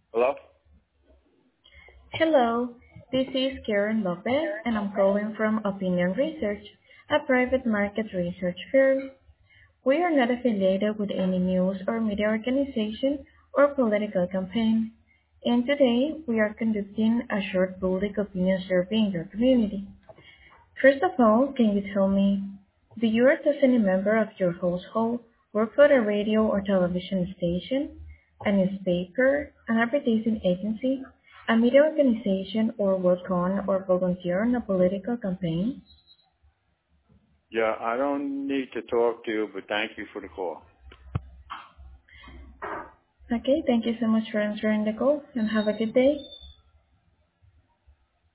Hello? Hello, this is Karen Lopez, and I'm calling from Opinion Research, a private market research firm. We are not affiliated with any news or media organization or political campaign. And today, we are conducting a short public opinion survey in your community. First of all, can you tell me, do you or does any member of your household work for a radio or television station, a newspaper, an advertising agency, a media organization, or work on or volunteer on a political campaign? Yeah, I don't need to talk to you, but thank you for the call. Okay, thank you so much for answering the call and have a good day.